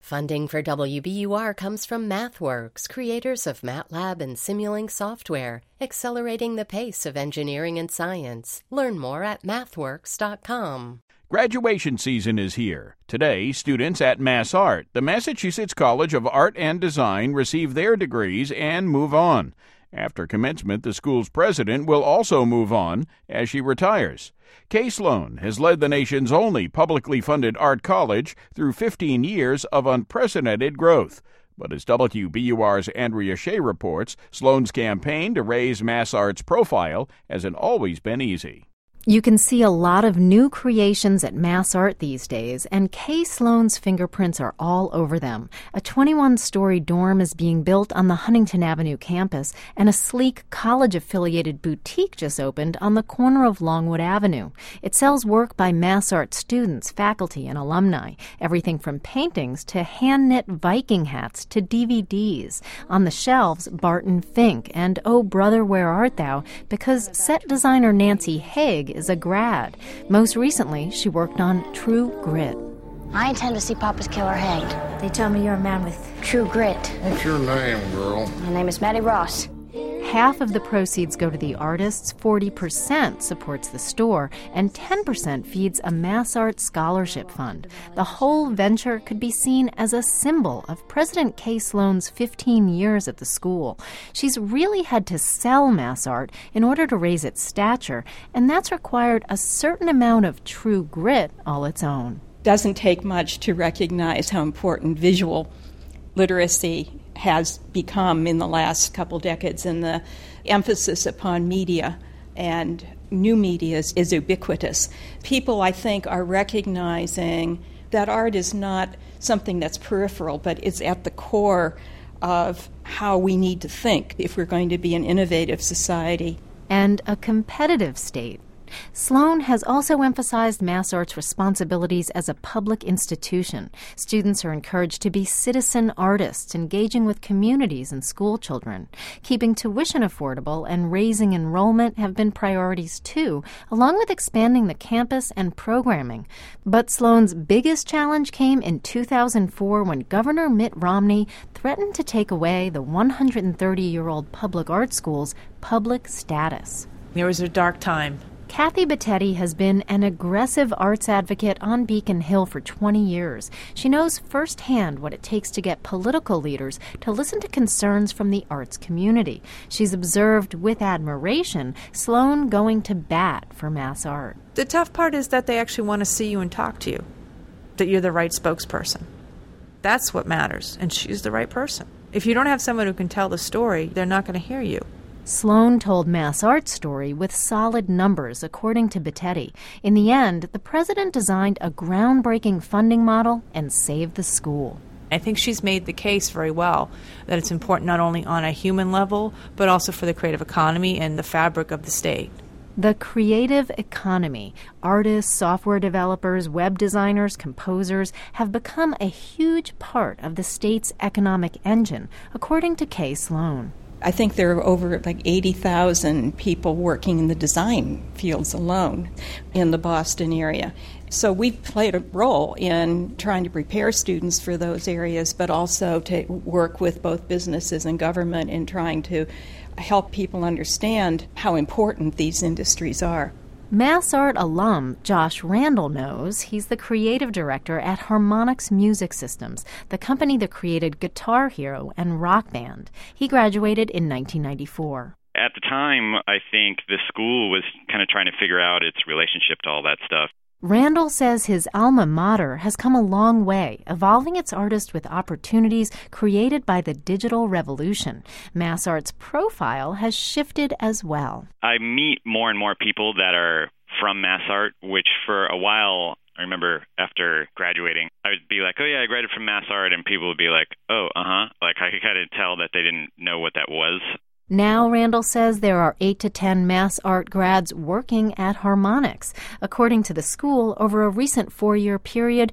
Funding for WBUR comes from MathWorks, creators of MATLAB and Simulink software, accelerating the pace of engineering and science. Learn more at mathworks.com. Graduation season is here. Today, students at MassArt, the Massachusetts College of Art and Design, receive their degrees and move on. After commencement, the school's president will also move on as she retires. Kay Sloan has led the nation's only publicly funded art college through 15 years of unprecedented growth. But as WBUR's Andrea Shea reports, Sloan's campaign to raise MassArt's profile hasn't always been easy. You can see a lot of new creations at MassArt these days, and Kay Sloan's fingerprints are all over them. A 21-story dorm is being built on the Huntington Avenue campus, and a sleek college-affiliated boutique just opened on the corner of Longwood Avenue. It sells work by MassArt students, faculty, and alumni, everything from paintings to hand-knit Viking hats to DVDs. On the shelves, Barton Fink and Oh Brother, Where Art Thou? Because set designer Nancy Haig is a grad. Most recently, she worked on True Grit. I intend to see Papa's killer hanged. They tell me you're a man with True Grit. What's your name, girl? My name is Maddie Ross. Half of the proceeds go to the artists, 40% supports the store, and 10% feeds a MassArt scholarship fund. The whole venture could be seen as a symbol of President Kay Sloan's 15 years at the school. She's really had to sell MassArt in order to raise its stature, and that's required a certain amount of true grit all its own. Doesn't take much to recognize how important visual literacy has become in the last couple decades, and the emphasis upon media and new media is ubiquitous. People, I think, are recognizing that art is not something that's peripheral, but it's at the core of how we need to think if we're going to be an innovative society. And a competitive state. Sloan has also emphasized MassArt's responsibilities as a public institution. Students are encouraged to be citizen artists, engaging with communities and school children. Keeping tuition affordable and raising enrollment have been priorities too, along with expanding the campus and programming. But Sloan's biggest challenge came in 2004 when Governor Mitt Romney threatened to take away the 130-year-old public art school's public status. There was a dark time. Kathy Battetti has been an aggressive arts advocate on Beacon Hill for 20 years. She knows firsthand what it takes to get political leaders to listen to concerns from the arts community. She's observed with admiration Sloan going to bat for MassArt. The tough part is that they actually want to see you and talk to you, that you're the right spokesperson. That's what matters, and she's the right person. If you don't have someone who can tell the story, they're not going to hear you. Sloan told MassArt's story with solid numbers, according to Battetti. In the end, the president designed a groundbreaking funding model and saved the school. I think she's made the case very well that it's important not only on a human level, but also for the creative economy and the fabric of the state. The creative economy. Artists, software developers, web designers, composers have become a huge part of the state's economic engine, according to Kay Sloan. I think there are over 80,000 people working in the design fields alone in the Boston area. So we've played a role in trying to prepare students for those areas, but also to work with both businesses and government in trying to help people understand how important these industries are. MassArt alum Josh Randall knows. He's the creative director at Harmonix Music Systems, the company that created Guitar Hero and Rock Band. He graduated in 1994. At the time, I think the school was kind of trying to figure out its relationship to all that stuff. Randall says his alma mater has come a long way, evolving its artists with opportunities created by the digital revolution. MassArt's profile has shifted as well. I meet more and more people that are from MassArt, which for a while, I remember after graduating, I would be like, oh yeah, I graduated from MassArt, and people would be like, oh, Like I could kind of tell that they didn't know what that was. Now, Randall says there are 8 to 10 MassArt grads working at Harmonix. According to the school, over a recent 4-year period,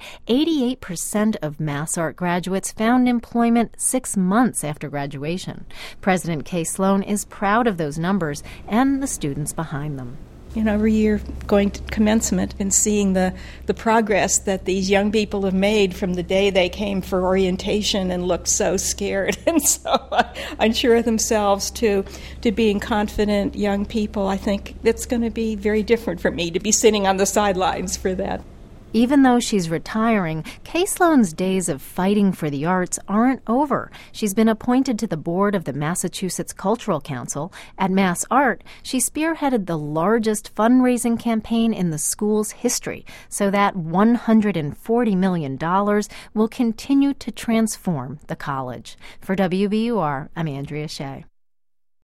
88% of MassArt graduates found employment 6 months after graduation. President Kay Sloan is proud of those numbers and the students behind them. every year going to commencement and seeing the progress that these young people have made from the day they came for orientation and looked so scared and so unsure of themselves to being confident young people. I think it's going to be very different for me to be sitting on the sidelines for that. Even though she's retiring, Kay Sloan's days of fighting for the arts aren't over. She's been appointed to the board of the Massachusetts Cultural Council. At Mass Art, she spearheaded the largest fundraising campaign in the school's history, so that $140 million will continue to transform the college. For WBUR, I'm Andrea Shea.